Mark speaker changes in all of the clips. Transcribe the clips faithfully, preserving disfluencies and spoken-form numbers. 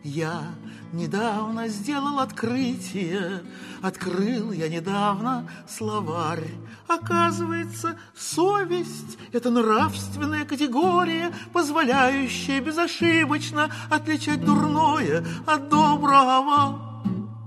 Speaker 1: Я недавно сделал открытие, открыл я недавно словарь. Оказывается, совесть – это нравственная категория, позволяющая безошибочно отличать дурное от доброго.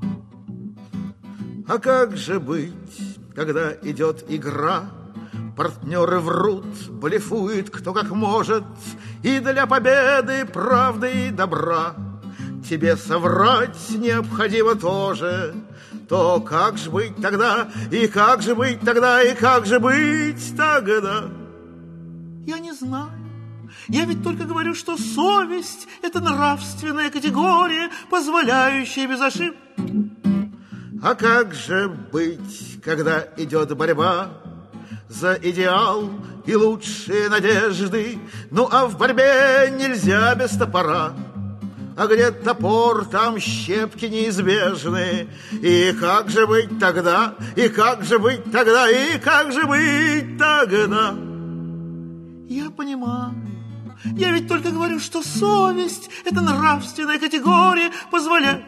Speaker 2: А как же быть, когда идет игра? Партнеры врут, блефует кто как может, и для победы правды и добра тебе соврать необходимо тоже. То как же быть тогда, и как же быть тогда, и как же быть тогда?
Speaker 1: Я не знаю. Я ведь только говорю, что совесть – это нравственная категория, позволяющая без ошибок.
Speaker 2: А как же быть, когда идет борьба за идеал и лучшие надежды? Ну, а в борьбе нельзя без топора. А где топор, там щепки неизбежны. И как же быть тогда, и как же быть тогда, и как же быть тогда?
Speaker 1: Я понимаю. Я ведь только говорю, что совесть – это нравственная категория, позволяет.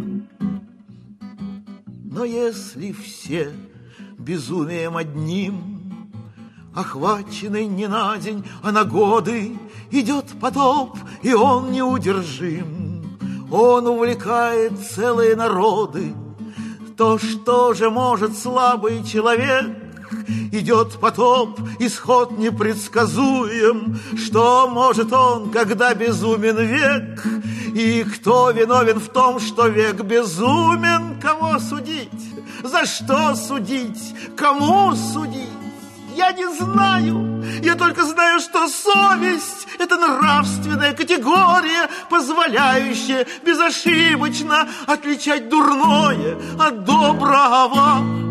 Speaker 2: Но если все безумием одним, охваченный не на день, а на годы, идет потоп, и он неудержим, он увлекает целые народы, то что же может слабый человек? Идет потоп, исход непредсказуем. Что может он, когда безумен век? И кто виновен в том, что век безумен? Кого судить? За что судить? Кому судить? Я не знаю. Я только знаю, что совесть – это нравственная категория, позволяющая безошибочно отличать дурное от доброго.